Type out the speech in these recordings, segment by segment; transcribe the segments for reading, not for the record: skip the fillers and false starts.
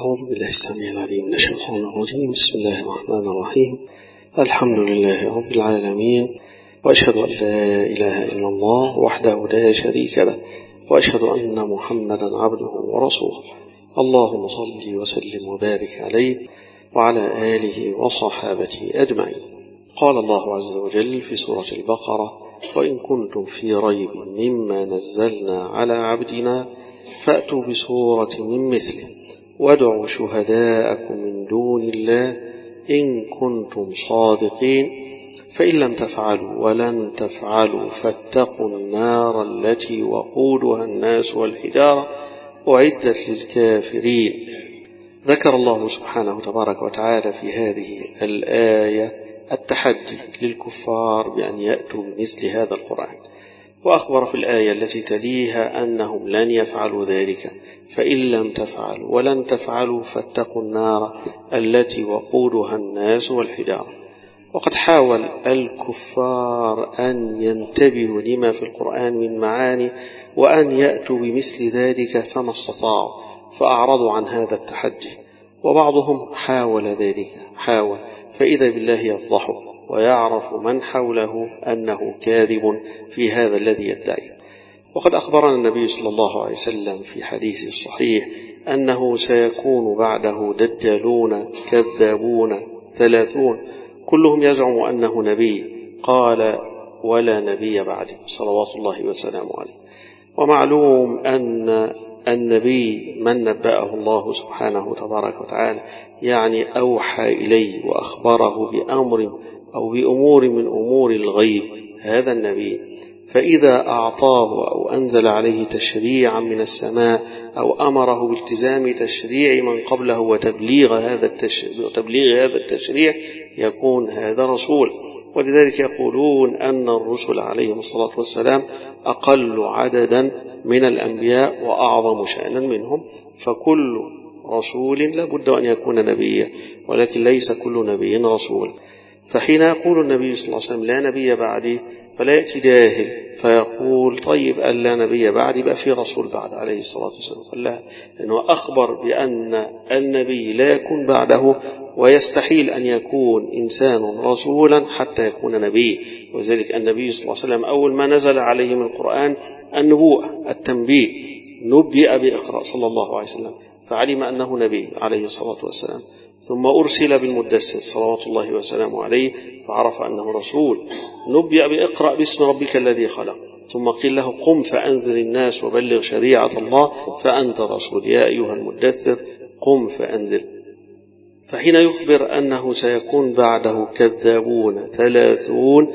أعوذ بالله السميع العليم من الشيطان الرجيم. بسم الله الرحمن الرحيم. الحمد لله رب العالمين، وأشهد أن لا إله إلا الله وحده لا شريك له، وأشهد أن محمدا عبده ورسوله. اللهم صل وسلم وبارك عليه وعلى آله وصحابته أجمعين. قال الله عز وجل في سورة البقرة: وإن كنتم في ريب مما نزلنا على عبدنا فأتوا بسورة من مثله وادعوا شهداءكم من دون الله إن كنتم صادقين فإن لم تفعلوا ولن تفعلوا فاتقوا النار التي وقودها الناس والحجارة أعدت للكافرين. ذكر الله سبحانه تبارك وتعالى في هذه الآية التحدي للكفار بأن يأتوا بمثل هذا القرآن، وأخبر في الآية التي تليها أنهم لن يفعلوا ذلك، فإن لم تفعلوا ولن تفعلوا فاتقوا النار التي وقودها الناس والحجارة. وقد حاول الكفار أن ينتبهوا لما في القرآن من معاني وأن يأتوا بمثل ذلك فما استطاعوا، فأعرضوا عن هذا التحدي. وبعضهم حاول ذلك، فإذا بالله يفضحه ويعرف من حوله أنه كاذب في هذا الذي يدعي. وقد أخبرنا النبي صلى الله عليه وسلم في حديثه الصحيح أنه سيكون بعده دجالون كذابون 30 كلهم يزعم أنه نبي، قال: ولا نبي بعدي صلوات الله وسلامه عليه. ومعلوم أن النبي من نبأه الله سبحانه تبارك وتعالى، يعني أوحى إليه وأخبره بأمر أو بأمور من أمور الغيب، هذا النبي. فإذا أعطاه أو أنزل عليه تشريعا من السماء أو أمره بالتزام تشريع من قبله وتبليغ هذا التشريع يكون هذا رسول. ولذلك يقولون أن الرسل عليهم الصلاة والسلام أقل عددا من الأنبياء وأعظم شأنا منهم، فكل رسول لابد أن يكون نبيا، ولكن ليس كل نبي رسول. فحين يقول النبي صلى الله عليه وسلم لا نبي بعدي، فلا يأتي جاهل فيقول طيب أن لا نبي بعدي بقى في رسول بعد عليه الصلاة والسلام. لا، لأنه أخبر بأن النبي لا يكون بعده، ويستحيل أن يكون إنسان رسولا حتى يكون نبي. وذلك النبي صلى الله عليه وسلم أول ما نزل عليه من القرآن النبوءة التنبيه، نبئ بإقرأ صلى الله عليه وسلم، فعلم أنه نبي عليه الصلاة والسلام. ثم أرسل بالمدثر صلوات الله وسلامه عليه، فعرف أنه رسول. نبئ بإقرأ باسم ربك الذي خلق، ثم قيل له قم فأنذر الناس وبلغ شريعة الله فأنت رسول يا أيها المدثر قم فأنذر. فحين يخبر أنه سيكون بعده كذابون 30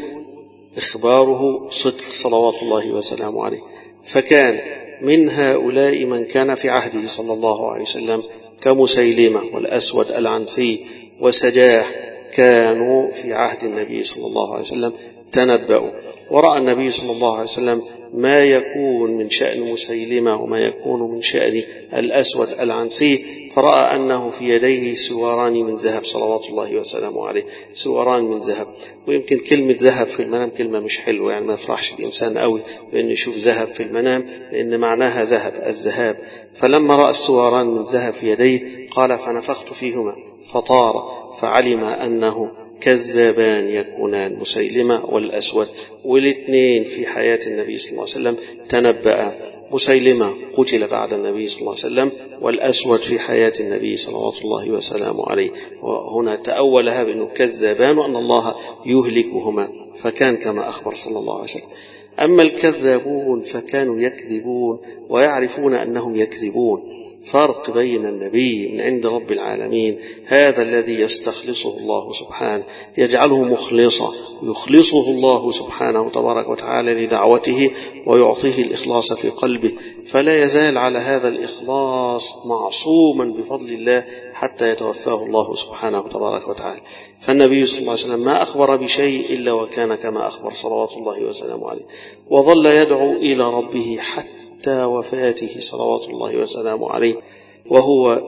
إخباره صدق صلوات الله وسلامه عليه. فكان من هؤلاء من كان في عهده صلى الله عليه وسلم كمسيلمة والأسود العنسي وسجاح، كانوا في عهد النبي صلى الله عليه وسلم تنبأوا، ورأى النبي صلى الله عليه وسلم ما يكون من شأن مسيلمة وما يكون من شأن الأسود العنسي، فرأى أنه في يديه سواران من ذهب صلوات الله وسلامه عليه، سواران من ذهب. ويمكن كلمة ذهب في المنام كلمة مش حلوة، يعني ما يفرحش الإنسان قوي بأن يشوف ذهب في المنام، لأن معناها ذهب الذهاب. فلما رأى السواران من ذهب في يديه قال فنفخت فيهما فطار، فعلم أنه كذابان يكونان مسيلمة والأسود، والاثنين في حياة النبي صلى الله عليه وسلم تنبأ. مسيلمة قتل بعد النبي صلى الله عليه وسلم، والأسود في حياة النبي صلوات الله وسلامه عليه. وهنا تأولها بأنه كذابان وأن الله يهلكهما، فكان كما أخبر صلى الله عليه وسلم. أما الكذابون فكانوا يكذبون ويعرفون أنهم يكذبون. فرق بين النبي من عند رب العالمين، هذا الذي يستخلصه الله سبحانه، يجعله مخلصا، يخلصه الله سبحانه تبارك وتعالى لدعوته ويعطيه الإخلاص في قلبه، فلا يزال على هذا الإخلاص معصوما بفضل الله حتى يتوفاه الله سبحانه تبارك وتعالى. فالنبي صلى الله عليه وسلم ما أخبر بشيء إلا وكان كما أخبر صلوات الله وسلامه عليه، وظل يدعو إلى ربه حتى وفاته صلوات الله وسلامه عليه. وهو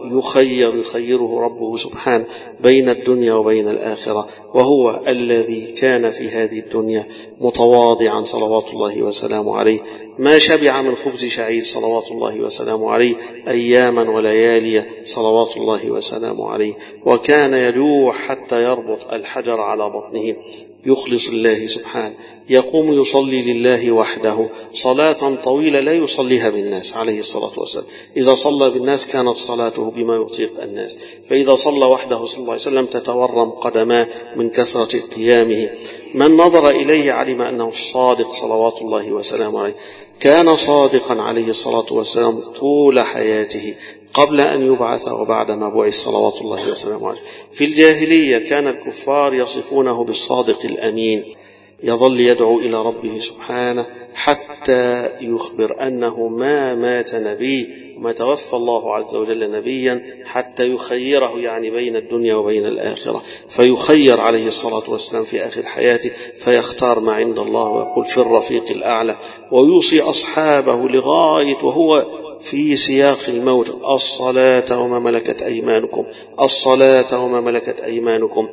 يخيره ربه سبحانه بين الدنيا وبين الآخرة، وهو الذي كان في هذه الدنيا متواضعا صلوات الله وسلامه عليه، ما شبع من خبز شعير صلوات الله وسلامه عليه أياما وليالي صلوات الله وسلامه عليه، وكان يلوح حتى يربط الحجر على بطنه، يخلص الله سبحانه، يقوم يصلي لله وحده صلاة طويلة لا يصليها بالناس عليه الصلاة والسلام. إذا صلى بالناس كانت صلاته بما يطيق الناس، فإذا صلى وحده صلى الله عليه وسلم تتورم قدماه من كثرة قيامه. من نظر إليه علم أنه الصادق صلوات الله وسلامه عليه، كان صادقا عليه الصلاة والسلام طول حياته قبل أن يبعث وبعد ما بعث صلوات الله وسلامه عليه. في الجاهلية كان الكفار يصفونه بالصادق الأمين، يظل يدعو إلى ربه سبحانه حتى يخبر أنه ما مات نبي وما توفى الله عز وجل نبيا حتى يخيره، يعني بين الدنيا وبين الآخرة، فيخير عليه الصلاة والسلام في آخر حياته فيختار ما عند الله ويقول في الرفيق الأعلى، ويوصي أصحابه لغاية وهو في سياق الموت: الصلاة وما ملكت أيمانكم، الصلاة وما ملكت أيمانكم.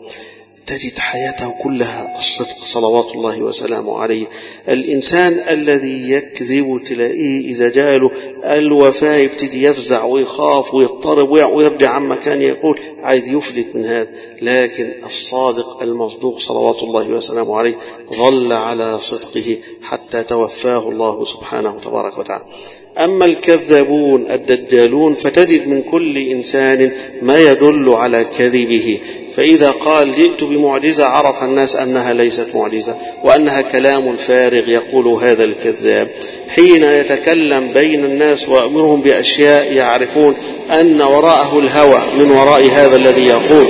تجد حياته كلها الصدق صلوات الله وسلامه عليه. الإنسان الذي يكذب تلاقيه إذا جاله الوفاة يبتدي يفزع ويخاف ويضطرب ويرجع عما كان يقول، عايز يفلت من هذا. لكن الصادق المصدوق صلوات الله وسلامه عليه ظل على صدقه حتى توفاه الله سبحانه تبارك وتعالى. أما الكذابون الدجالون فتجد من كل إنسان ما يدل على كذبه، فإذا قال جئت بمعجزة عرف الناس أنها ليست معجزة وأنها كلام فارغ يقول هذا الكذاب. حين يتكلم بين الناس وأمرهم بأشياء يعرفون أن وراءه الهوى من وراء هذا الذي يقول.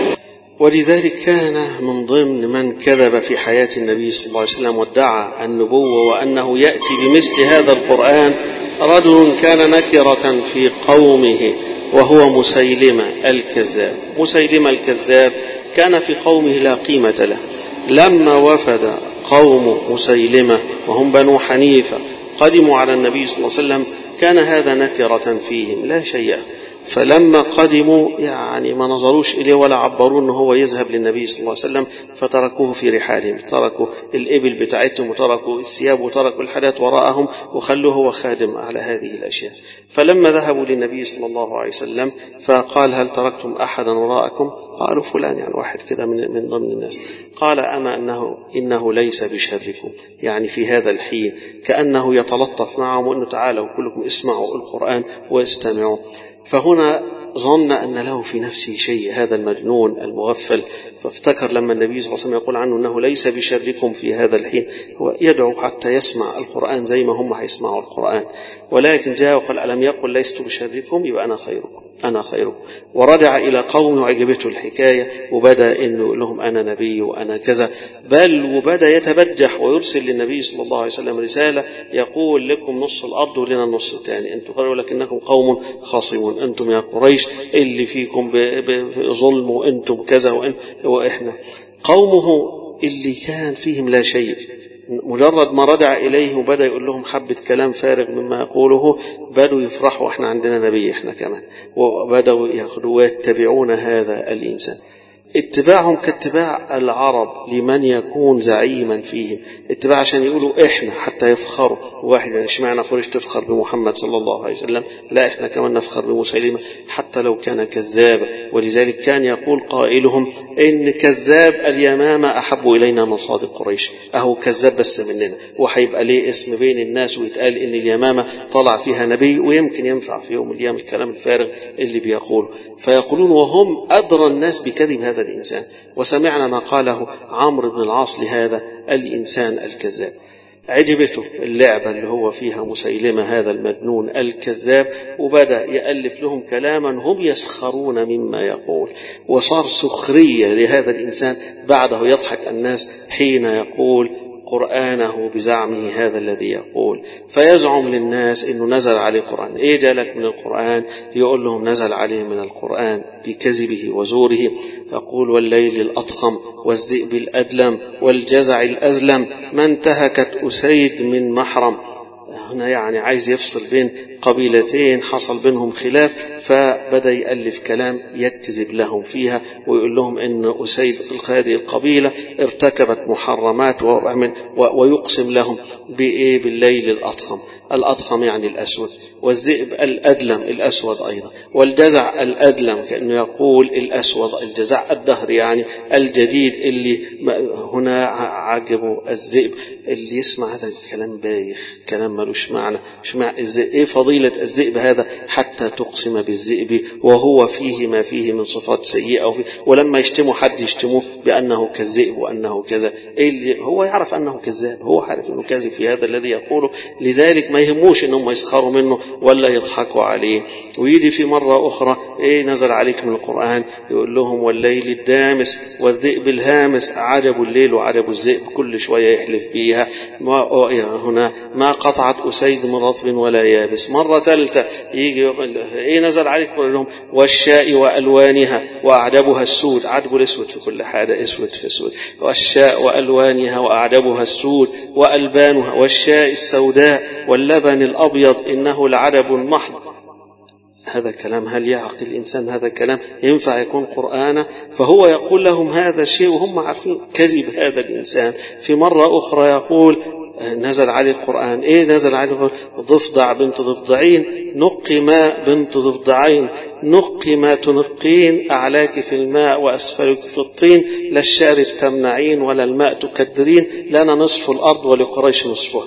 ولذلك كان من ضمن من كذب في حياة النبي صلى الله عليه وسلم وادعى النبوة وأنه يأتي بمثل هذا القرآن رجل كان نكرة في قومه وهو مسيلمة الكذاب. مسيلمة الكذاب كان في قومه لا قيمة له. لما وفد قوم مسيلمة وهم بنو حنيفة قدموا على النبي صلى الله عليه وسلم كان هذا نكرة فيهم لا شيء. فلما قدموا يعني ما نظروش إليه ولا عبروا أنه هو يذهب للنبي صلى الله عليه وسلم، فتركوه في رحالهم، تركوا الإبل بتاعتهم وتركوا الثياب وتركوا الحاجات وراءهم وخلوه هو خادم على هذه الأشياء. فلما ذهبوا للنبي صلى الله عليه وسلم فقال هل تركتم أحدا وراءكم؟ قالوا فلان، يعني واحد كده من ضمن الناس. قال أما إنه ليس بشركم، يعني في هذا الحين كأنه يتلطف معهم وأنه تعالوا كلكم اسمعوا القرآن واستمعوا. فهنا ظن أن له في نفسه شيء هذا المجنون المغفل، فافتكر لما النبي صلى الله عليه وسلم يقول عنه أنه ليس بشركم في هذا الحين، هو يدعو حتى يسمع القرآن زي ما هم هيسمعوا القرآن. ولكن جاء وقال ألم يقل لست بشركم؟ يبقى أنا خيركم. ورجع إلى قوم وعجبته الحكاية وبدأ إنه يقول لهم أنا نبي وأنا كذا، بل وبدأ يتبجح ويرسل للنبي صلى الله عليه وسلم رسالة يقول لكم نص الأرض ولنا النص الثاني، أنتم قالوا لكنكم قوم خاصمون، أنتم يا قريش اللي فيكم بظلم وأنتم كذا وإحنا. قومه اللي كان فيهم لا شيء مجرد ما رجع إليه وبدأ يقول لهم حبة كلام فارغ مما يقوله بدأوا يفرحوا احنا عندنا نبي احنا كمان، وبدأوا يأخذوا ويتبعون هذا الإنسان. اتباعهم كاتباع العرب لمن يكون زعيما فيهم، اتباع عشان يقولوا احنا حتى يفخروا. واحد يعني اشمعنى قريش تفخر بمحمد صلى الله عليه وسلم؟ لا احنا كمان نفخر بمسيلمة حتى لو كان كذابا. ولذلك كان يقول قائلهم ان كذاب اليمامة احب الينا من صادق قريش، اهو كذاب بس مننا، وحيبقى ليه اسم بين الناس ويتقال ان اليمامة طلع فيها نبي ويمكن ينفع في يوم من الايام الكلام الفارغ اللي بيقوله. فيقولون وهم ادرى الناس بكذب هذا الإنسان. وسمعنا ما قاله عمرو بن العاص لهذا الإنسان الكذاب. عجبته اللعبة اللي هو فيها مسيلمة هذا المجنون الكذاب، وبدأ يألف لهم كلاما هم يسخرون مما يقول، وصار سخرية لهذا الإنسان. بعده يضحك الناس حين يقول قرآنه بزعمه هذا الذي يقول، فيزعم للناس إنه نزل عليه قرآن. إيه جالك من القرآن؟ يقول لهم نزل عليه من القرآن بكذبه وزوره. يقول والليل الأضخم والذئب الأدلم والجزع الأزلم ما انتهكت أسيد من محرم. هنا يعني عايز يفصل بين قبيلتين حصل بينهم خلاف، فبدأ يألف كلام يكتذب لهم فيها ويقول لهم إن أسيد هذه القبيلة ارتكبت محرمات ويقسم لهم بإيه؟ بالليل الأضخم. الأضخم يعني الأسود، والذئب الأدلم الأسود أيضا، والجزع الأدلم كأنه يقول الأسود الجزع الدهر يعني الجديد اللي هنا عجبه الذئب. اللي يسمع هذا الكلام بايخ، كلام ملوش معنى. إيه فضيلة الذئب هذا حتى تقسم بالذئب وهو فيه ما فيه من صفات سيئة، ولما يشتموا حد يشتموه بأنه كالذئب وأنه كذا. إيه هو يعرف أنه كذاب، هو عارف أنه كاذب في هذا الذي يقوله، لذلك ما يهموش أنهم يسخروا منه ولا يضحكوا عليه. ويجي في مرة أخرى إيه نزل عليك من القرآن يقول لهم والليل الدامس والذئب الهامس، عجب الليل وعجب الذئب، كل شوية يحلف بيها. هنا ما قطعت أسيد من رطب ولا يابس. مرة ثالثة يجي إيه نزل عليك يقول لهم والشاء وألوانها وأعجبها السود، عجب الأسود في كل حاجة، أسود في أسود. والشاء وألوانها وأعجبها السود وألبانها، والشاء السوداء واللبن الأبيض إنه العجب المحض. هذا كلام هل يعقل الإنسان؟ هذا كلام ينفع يكون قرآنا؟ فهو يقول لهم هذا الشيء وهم عارفين كذب هذا الإنسان. في مرة أخرى يقول نزل عليه القرآن إيه نزل عليه ضفدع بنت ضفدعين، نقما بنت ضفدعين، نقما تنقين، أعلاك في الماء وأسفلك في الطين، لا الشارب تمنعين ولا الماء تكدرين، لنا نصف الأرض ولقريش نصفها.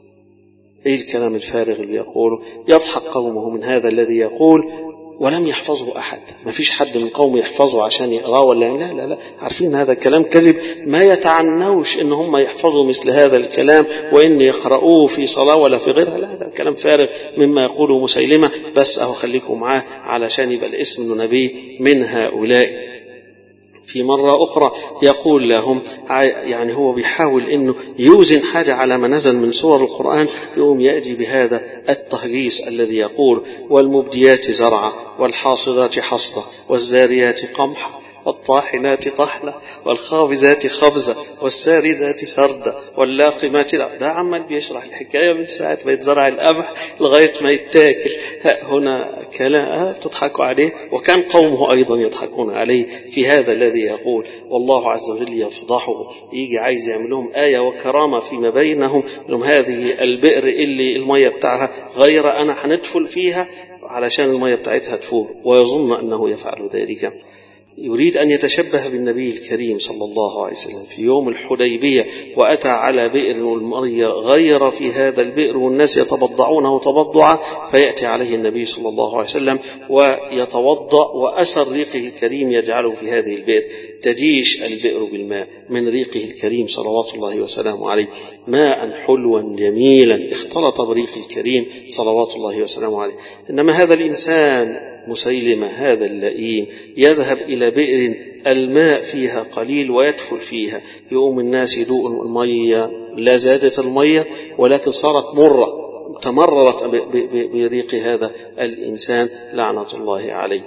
إيه الكلام الفارغ اللي يقوله؟ يضحك قومه من هذا الذي يقول ولم يحفظه أحد. ما فيش حد من قومه يحفظه عشان يقراه ولا لا لا لا، عارفين هذا الكلام كذب، ما يتعنوش إن هم يحفظوا مثل هذا الكلام وإن يقرؤوه في صلاة ولا في غيرها. لا، هذا كلام فارغ مما يقوله مسيلمة، بس أهو خليكم معاه علشان يبقى الاسم إنه نبي من هؤلاء. في مرة أخرى يقول لهم يعني هو بيحاول إنه يوزن حاجة على ما نزل من سور القرآن، يقوم يأتي بهذا التهجيس الذي يقول والمبديات زرعا والحاصدات حصدا والزاريات قمحا والطاحنات طحنة والخابزات خبزة والساردات سردة واللاقمات ده عمال بيشرح الحكاية من ساعة ما يتزرع القمح لغاية ما يتاكل. هنا كلام تضحكوا عليه، وكان قومه أيضا يضحكون عليه في هذا الذي يقول. والله عز وجل يفضحه، يجي عايز يعمل لهم آية وكرامة فيما بينهم، لهم هذه البئر اللي المية بتاعها غير أنا هندفل فيها علشان المية بتاعتها تفور، ويظن أنه يفعل ذلك. يريد أن يتشبه بالنبي الكريم صلى الله عليه وسلم في يوم الحديبية، وأتى على بئر والمية غير في هذا البئر والناس يتبضعونه تبضعا، فيأتي عليه النبي صلى الله عليه وسلم ويتوضأ، وأثر ريقه الكريم يجعله في هذه البئر، تجيش البئر بالماء من ريقه الكريم صلوات الله وسلامه عليه، ماء حلوا جميلا اختلط بريق الكريم صلوات الله وسلامه عليه. إنما هذا الإنسان مسيلمة هذا اللئيم يذهب إلى بئر الماء فيها قليل ويدفل فيها، يقوم الناس يدوء المية، لا زادت المية ولكن صارت مرة، تمررت بريق هذا الإنسان لعنة الله عليه.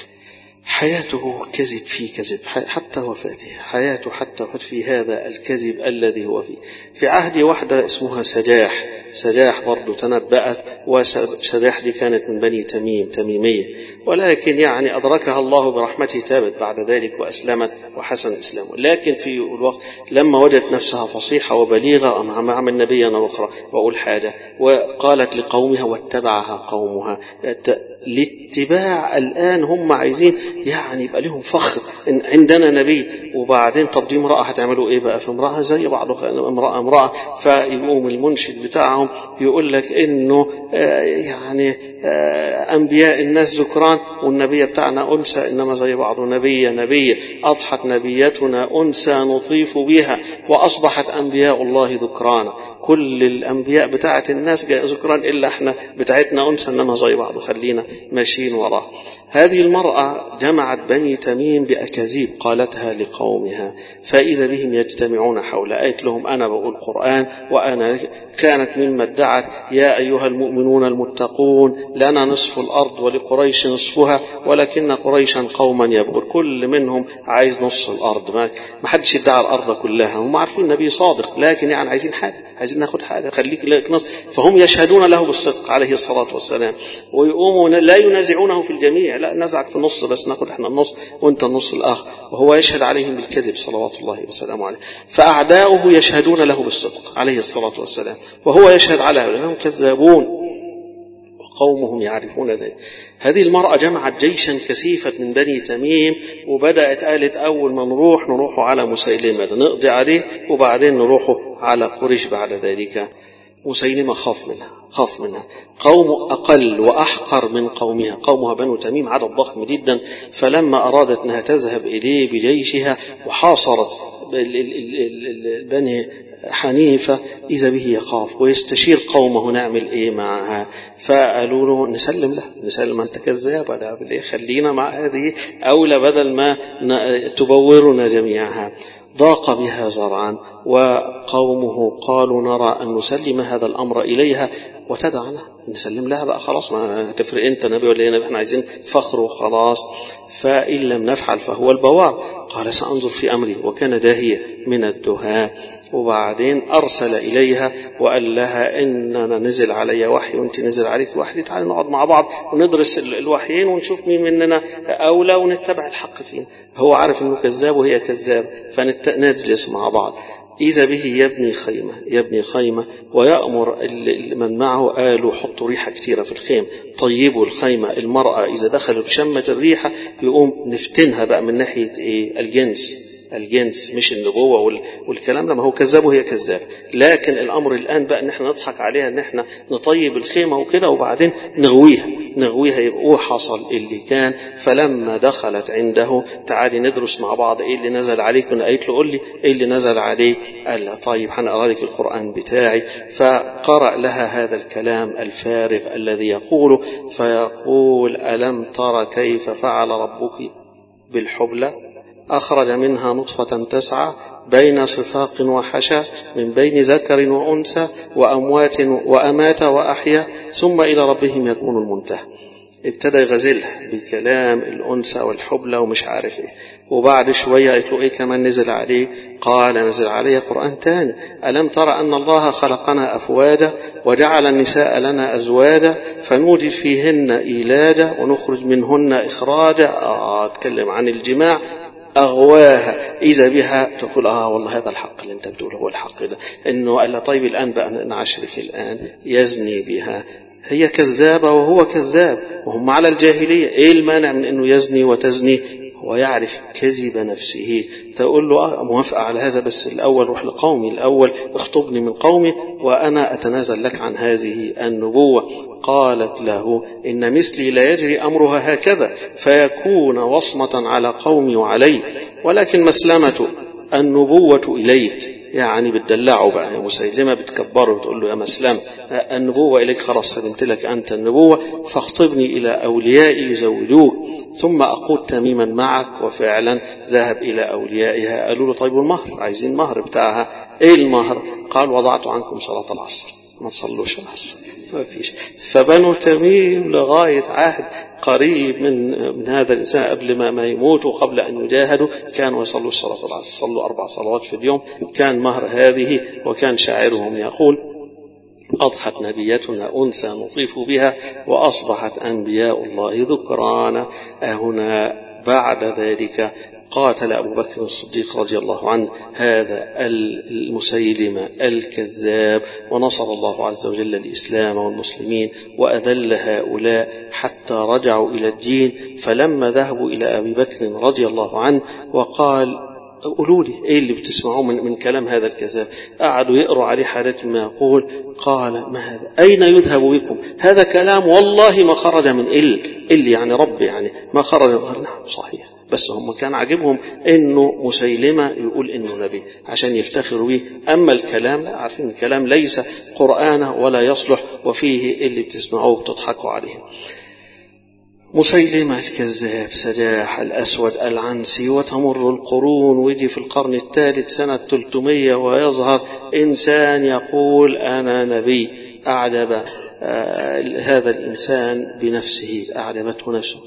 حياته كذب في كذب حتى وفاته، حياته حتى وفاته في هذا الكذب الذي هو فيه. في عهد واحدة اسمها سجاح برضو تنبأت، وسجاح دي كانت من بني تميمية، ولكن يعني أدركها الله برحمته، تابت بعد ذلك وأسلمت وحسن إسلامه. لكن في الوقت لما وجدت نفسها فصيحة وبليغة مع النبي أخرى وأقول حاجة، وقالت لقومها واتبعها قومها. الاتباع الآن هم عايزين يعني يبقى لهم فخر إن عندنا نبي، وبعدين طب دي امرأة هتعملوا إيه بقى في امرأة زي بعض امرأة. فيقوم المنشد بتاعهم يقول لك إنه يعني أنبياء الناس ذكران والنبي بتاعنا أنثى، إنما زي بعض نبي أضحت نبيتنا أنثى نطيف بها وأصبحت أنبياء الله ذكرانا. كل الأنبياء بتاعة الناس جاء ذكران إلا إحنا بتاعتنا أنثى، إنما زي بعض خلينا ماشيين وراه. هذه المرأة جمعت بني تميم بأكاذيب قالتها لقومها، فإذا بهم يجتمعون حول، قالت لهم أنا بقول قرآن، وأنا كانت مما ادعت يا أيها المؤمنون المتقون لنا نصف الأرض ولقريش نصفها ولكن قريشا قوما يبغون، كل منهم عايز نص الأرض، ما حدش يدعي الأرض كلها. هم عارفين النبي صادق، لكن يعني عايزين حاجة، عايزين ناخد حاجة، خليك لك نص. فهم يشهدون له بالصدق عليه الصلاة والسلام، ويقوموا لا ينازعونه في الجميع، لا نزعك في النص بس، ناخد احنا النص وانت النص الآخر، وهو يشهد عليهم بالكذب صلوات الله وسلامه عليه. فأعداؤه يشهدون له بالصدق عليه الصلاة والسلام، وهو يشهد على أنهم كذابون وقومهم يعرفون ذلك. هذه المرأة جمعت جيشا كثيفا من بني تميم، وبدأت قالت أول ما نروح على مسيلمة نقضي عليه، وبعدين نروح على قريش بعد ذلك. مسيلمة خاف منها قوم أقل وأحقر من قومها، قومها بنو تميم عدد ضخم جدا، فلما أرادت أنها تذهب إليه بجيشها وحاصرت بني حنيفة إذا به يخاف ويستشير قومه نعمل إيه معها. فقالوا له نسلم أنت كذاب، خلينا مع هذه أولى بدل ما تبورنا جميعها. ضاق بها ذرعا، وقومه قالوا نرى أن نسلم هذا الأمر إليها وتدعنا، نسلم لها بقى خلاص، ما تفرق أنت نبي ولا إيه نبي، احنا عايزين فخر وخلاص. فإن لم نفعل فهو البوار. قال سأنظر في أمري، وكان داهية من الدهاء. وبعدين أرسل إليها وقال لها إننا نزل علي وحي وانت نزل عليك وحي، تعالي نقعد مع بعض وندرس الوحيين ونشوف مين مننا أولى ونتبع الحق فيه. هو عارف إنه كذاب وهي كذاب، فنجلس مع بعض. إذا به يبني خيمة ويأمر من معه قالوا حطوا ريحة كتيرة في الخيم، طيبوا الخيمة. المرأة إذا دخلت شمت الريحة يقوم نفتنها بقى من ناحية إيه؟ الجنس مش النبوة والكلام ده، ما هو كذاب وهي كذاب. لكن الأمر الآن بقى ان احنا نضحك عليها ان احنا نطيب الخيمة وكده وبعدين نغويها يبقى حصل اللي كان. فلما دخلت عنده تعالي ندرس مع بعض ايه اللي نزل عليك، قالت له قول لي ايه اللي نزل عليك. قال لها طيب هنقرا لك القرآن بتاعي. فقرأ لها هذا الكلام الفارغ الذي يقوله، فيقول ألم تر كيف فعل ربك بالحبلى، أخرج منها نطفة تسعى بين صفاق وحشى من بين ذكر وأنثى وأمات وأحيا ثم إلى ربهم يكون المنتهى. ابتدى يغزلها بكلام الأنثى والحبلى ومش عارف ايه. وبعد شوية قلت له ايه كمان نزل عليه؟ قال نزل عليه قرآن تاني، ألم ترى أن الله خلقنا أفوادا وجعل النساء لنا أزواجا فنوجد فيهن إيلادا ونخرج منهن إخراجا. اتكلم عن الجماع، أغواها إذا بها تقول والله هذا الحق اللي انت بتقوله هو الحق ده، انه قال طيب الآن بقى نعشرك الآن يزني بها. هي كذابة وهو كذاب وهم على الجاهلية، ايه المانع من انه يزني وتزني؟ هو يعرف كذب نفسه. تقول له موافقة على هذا، بس الأول روح لقومي، الأول اخطبني من قومي وأنا أتنازل لك عن هذه النبوة. قالت له إن مثلي لا يجري أمرها هكذا فيكون وصمة على قومي وعلي، ولكن مسلمة النبوة إليك. يعني بتدلعه بقى، مسيلمة بتكبره بتقول له يا مسلم النبوة إليك، خلاص سلمت لك أنت النبوة، فاخطبني إلى أوليائي يزوجوك ثم أقود تميما معك. وفعلا ذهب إلى أوليائها. قالوا له طيب المهر، عايزين مهر بتاعها. إيه المهر؟ قال وضعت عنكم صلاة العصر، ما تصلوش العصر، ما فيش. فبنو تميم لغاية عهد قريب من هذا الإنسان قبل ما يموت وقبل أن يجاهدوا كانوا يصلوا صلاة العصر، صلوا 4 صلوات في اليوم. كان مهر هذه. وكان شاعرهم يقول أضحت نبيتنا أنثى نطيف بها وأصبحت أنبياء الله ذكرانا. هنا بعد ذلك قاتل أبو بكر الصديق رضي الله عنه هذا المسيلمة الكذاب، ونصر الله عز وجل الإسلام والمسلمين وأذل هؤلاء حتى رجعوا إلى الدين. فلما ذهبوا إلى أبي بكر رضي الله عنه وقال قولوا لي ايه اللي بتسمعوه من كلام هذا الكذاب، قعدوا يقروا عليه حالات ما يقول. قال ما هذا؟ أين يذهب بكم؟ هذا كلام والله ما خرج من إل يعني رب، يعني ما خرج. نعم صحيح، بس هم كان عاجبهم انه مسيلمة يقول انه نبي عشان يفتخروا به. اما الكلام لا، عارفين الكلام ليس قرآنه ولا يصلح، وفيه اللي بتسمعوه بتضحكوا عليه. مسيلمة الكذاب سجاح الأسود العنسي. وتمر القرون ويجي في القرن الثالث سنة 300 ويظهر إنسان يقول أنا نبي. أعجب هذا الإنسان بنفسه، أعجبته نفسه.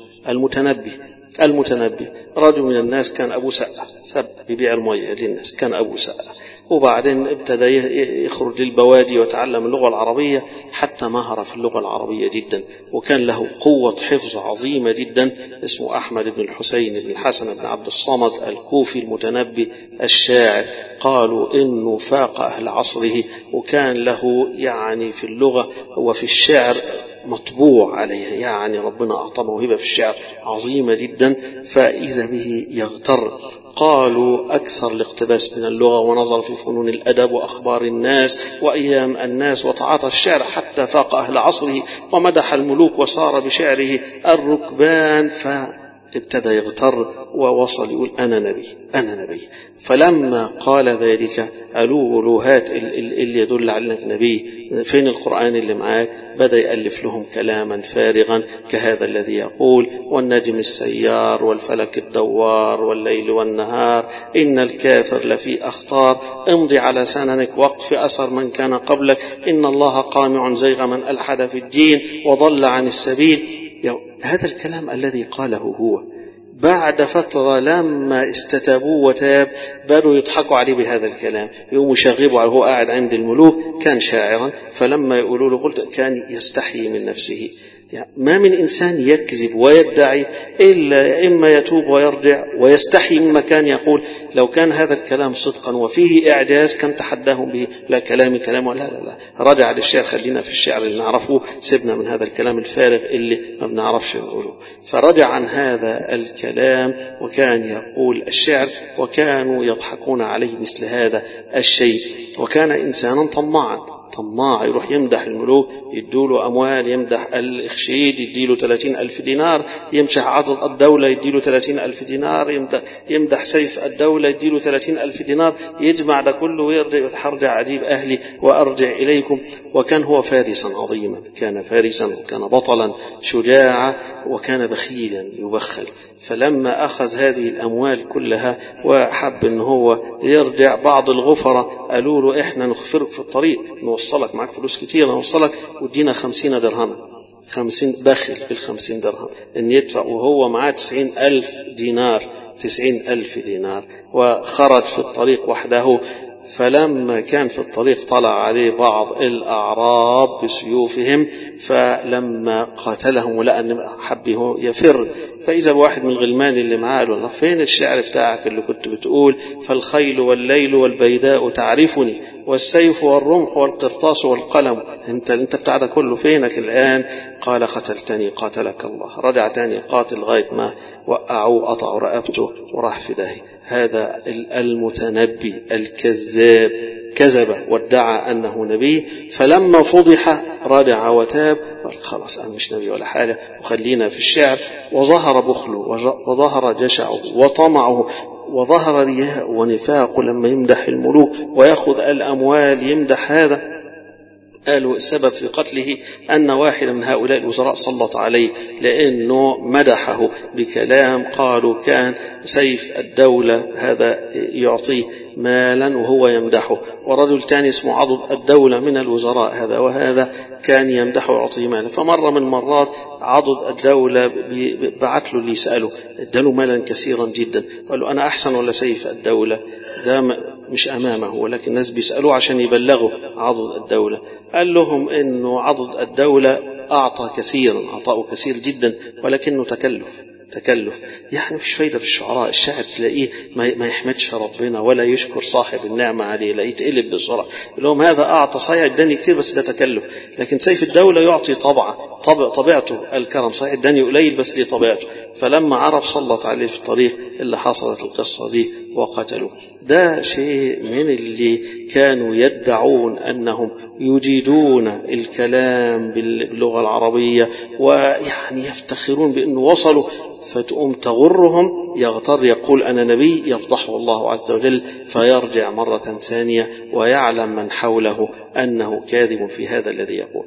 المتنبي رجل من الناس كان أبو سب يبيع المياه للناس، كان أبو سقة، وبعدين ابتدى يخرج للبوادي وتعلم اللغة العربية حتى مهر في اللغة العربية جدا، وكان له قوة حفظ عظيمة جدا. اسمه أحمد بن الحسين بن الحسن بن عبد الصمد الكوفي المتنبي الشاعر. قالوا إنه فاق أهل عصره، وكان له يعني في اللغة وفي الشعر مطبوع عليه، يعني ربنا أعطى موهبة في الشعر عظيمة جدا، فإذا به يغتر. قالوا أكثر الاقتباس من اللغة ونظر في فنون الأدب وأخبار الناس وأيام الناس، وتعاطى الشعر حتى فاق أهل عصره، ومدح الملوك وصار بشعره الركبان. ابتدى يغتر ووصل يقول أنا نبي. فلما قال ذلك قالوا له هات اللي يدل على انك نبي، فين القرآن اللي معاك؟ بدأ يألف لهم كلاما فارغا كهذا الذي يقول والنجم السيار والفلك الدوار والليل والنهار إن الكافر لفي أخطار امضي على سننك وقف أثر من كان قبلك إن الله قامع زيغ من ألحد في الدين وضل عن السبيل. هذا الكلام الذي قاله هو بعد فترة لما استتابوه وتاب بدوا يضحكوا عليه بهذا الكلام، يقوموا يشغبوا عليه. هو قاعد عند الملوك كان شاعرا، فلما يقولوا له قلت كان يستحيي من نفسه. يعني ما من إنسان يكذب ويدعي إلا إما يتوب ويرجع ويستحي مما كان يقول. لو كان هذا الكلام صدقا وفيه إعجاز كان تحداهم به، لا كلامي كلامه، لا رجع للشعر، خلينا في الشعر اللي نعرفه، سيبنا من هذا الكلام الفارغ اللي ما بنعرفش نقوله. فرجع عن هذا الكلام وكان يقول الشعر، وكانوا يضحكون عليه مثل هذا الشيء. وكان إنسانا طماع يروح يمدح الملوك يديله أموال، يمدح الإخشيد يديله 30,000 دينار، يمشح عضد الدولة يديله 30,000 دينار، يمدح سيف الدولة يديله 30,000 دينار، يجمع ده كله ويرجع عجيب أهلي وأرجع إليكم. وكان هو فارسا عظيما، كان فارسا وكان بطلا شجاعا وكان بخيلا يبخل. فلما أخذ هذه الأموال كلها وحب أنه هو يرجع، بعض الغفرة قالوا له إحنا نخفرك في الطريق، نوصلك معك فلوس كتير، نوصلك ودينا 50 درهم، 50 بخل في 50 درهم إن يدفع، وهو معاه 90,000 دينار، 90,000 دينار، وخرج في الطريق وحده. فلما كان في الطريق طلع عليه بعض الأعراب بسيوفهم، فلما قاتلهم ولقى أن حبه يفر، فإذا بواحد من الغلمان اللي معاه قال له فين الشعر بتاعك اللي كنت بتقول فالخيل والليل والبيداء تعرفني والسيف والرمح والقرطاس والقلم، انت بتاع ده كله فينك الآن؟ قال قتلتني قاتلك الله. رجع تاني قاتل لغاية ما وقعوا قطعوا رقبته وراح في داهية. هذا المتنبي الكذاب كذب وادعى أنه نبي، فلما فضح رجع وتاب قال خلاص أنا مش نبي ولا حاجة وخلينا في الشعر. وظهر بخله وظهر جشعه وطمعه وظهر رياء ونفاق لما يمدح الملوك ويأخذ الأموال يمدح هذا. قالوا السبب في قتله أن واحد من هؤلاء الوزراء سلط عليه لأنه مدحه بكلام، قالوا كان سيف الدولة هذا يعطيه مالا وهو يمدحه، ورجل تاني اسمه عضد الدولة من الوزراء هذا وهذا كان يمدحه ويعطيه مالا. فمرة من المرات عضد الدولة بعت له اللي يسأله، اداله مالا كثيرا جدا، قال له أنا أحسن ولا سيف الدولة؟ ده مش أمامه ولكن الناس بيسألوه عشان يبلغوا عضد الدولة. قال لهم إنه عضد الدولة أعطى كثيرا، عطاءه كثير جدا، ولكنه تكلف. يعني مفيش فايدة في الشعراء، الشاعر تلاقيه ما يحمدش ربنا ولا يشكر صاحب النعمة عليه، لا يتقلب بسرعة. لهم هذا أعطى صحيح اداني كتير بس ده تكلف. لكن سيف الدولة يعطي طبيعته الكرم، صحيح اداني قليل بس دي طبيعته. فلما عرف سلط عليه في الطريق اللي حصلت القصة دي وقتلوه. ده شيء من اللي كانوا يدعون أنهم يجيدون الكلام باللغة العربية ويعني يفتخرون بأنه وصلوا، فتقوم تغرهم يغتر يقول أنا نبي، يفضحه الله عز وجل فيرجع مرة ثانية ويعلم من حوله أنه كاذب في هذا الذي يقول.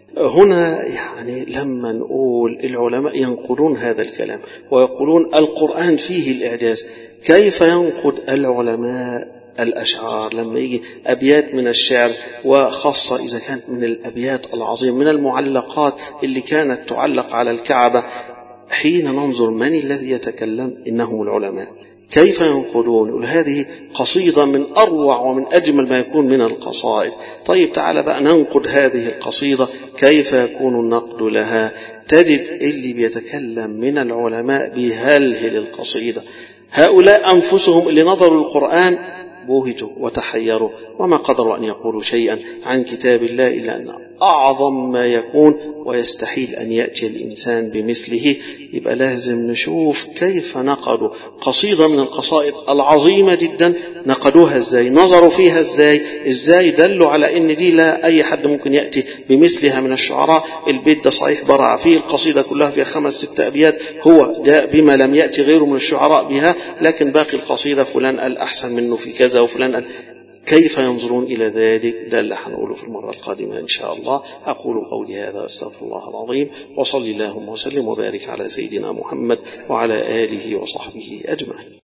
هنا يعني لما نقول العلماء ينقلون هذا الكلام ويقولون القرآن فيه الإعجاز، كيف ينقل العلماء الأشعار، لما يجي أبيات من الشعر، وخاصة إذا كانت من الأبيات العظيمة من المعلقات اللي كانت تعلق على الكعبة، حين ننظر من الذي يتكلم؟ إنهم العلماء. كيف ينقلون؟ هذه قصيدة من أروع ومن أجمل ما يكون من القصائد. طيب تعال بقى ننقد هذه القصيدة، كيف يكون النقد لها؟ تجد اللي بيتكلم من العلماء بيهلهل القصيدة. هؤلاء أنفسهم اللي نظروا القرآن بوهتوا وتحيروا، وما قدروا أن يقولوا شيئا عن كتاب الله إلا أن أعظم ما يكون، ويستحيل أن يأتي الإنسان بمثله. يبقى لازم نشوف كيف نقدوا قصيدة من القصائد العظيمة جدا، نقدوها ازاي، نظروا فيها ازاي دلوا على ان دي لا اي حد ممكن يأتي بمثلها من الشعراء. البيت ده صحيح برع فيه، القصيدة كلها فيها 5-6 أبيات، هو جاء بما لم يأتي غيره من الشعراء بها، لكن باقي القصيدة فلان قال أحسن منه في كذا وفلان قال. كيف ينظرون إلى ذلك؟ ده اللي هنقوله في المرة القادمة إن شاء الله. أقول قولي هذا واستغفر الله العظيم، وصلي اللهم وسلم وبارك على سيدنا محمد وعلى آله وصحبه أجمعين.